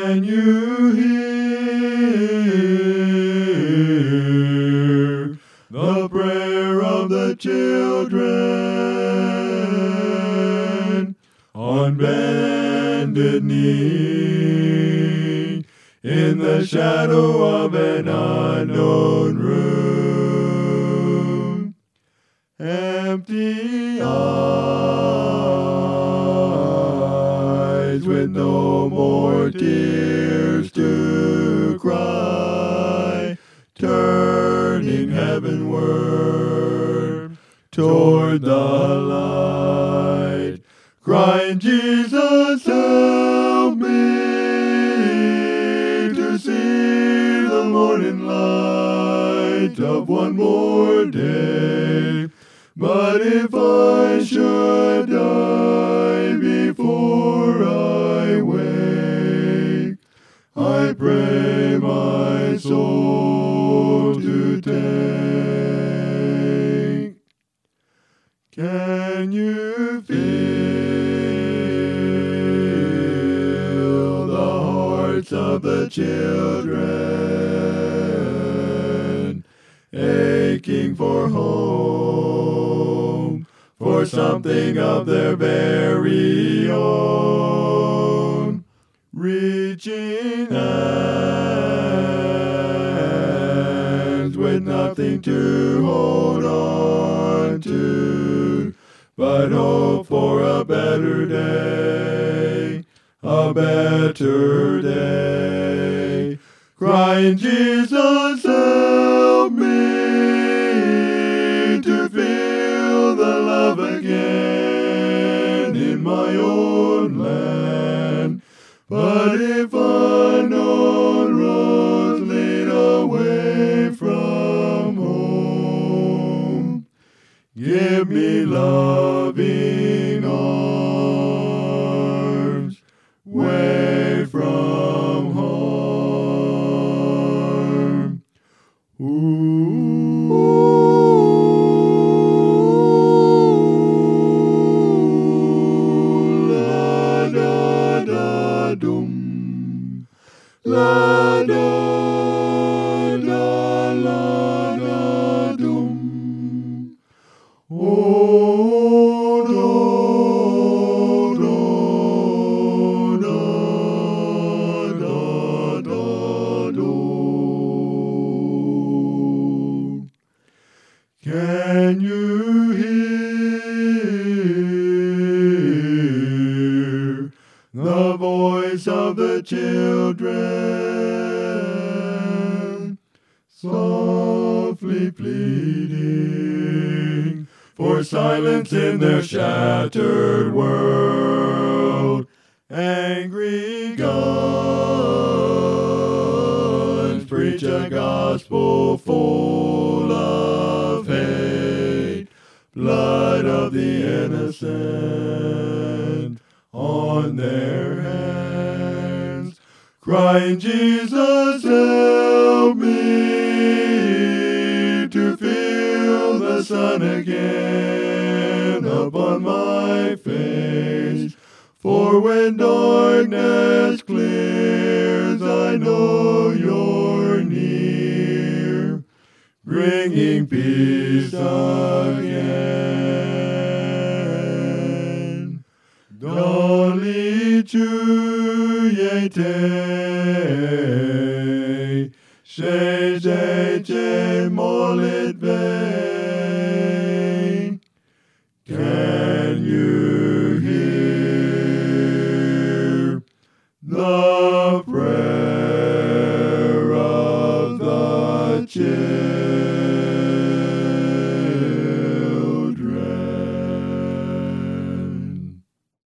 Can you hear the prayer of the children on bended knee in the shadow of an unknown room? Empty eyes with no more tears to cry, turning heavenward toward the light, crying, Jesus, help me to see the morning light of one more day. But if I should die before I wake, I pray my soul to take. Can you feel the hearts of the children aching for home, for something of their very own, reaching hands with nothing to hold on to, but hope for a better day, a better day, crying, Jesus, help me to feel the love again in my own land. But if unknown roads lead away from home, give me loving arms way from harm. La da da dum, la da da la da dum. Oh, do, do, da, da, da, do. Can you hear the voice of the children softly pleading for silence in their shattered world? Angry guns preach a gospel full of hate, blood of the innocent on their hands, crying, Jesus, help me to feel the sun again upon my face. For when darkness clears, I know you're near, bringing peace again. Dolly chu ye te, she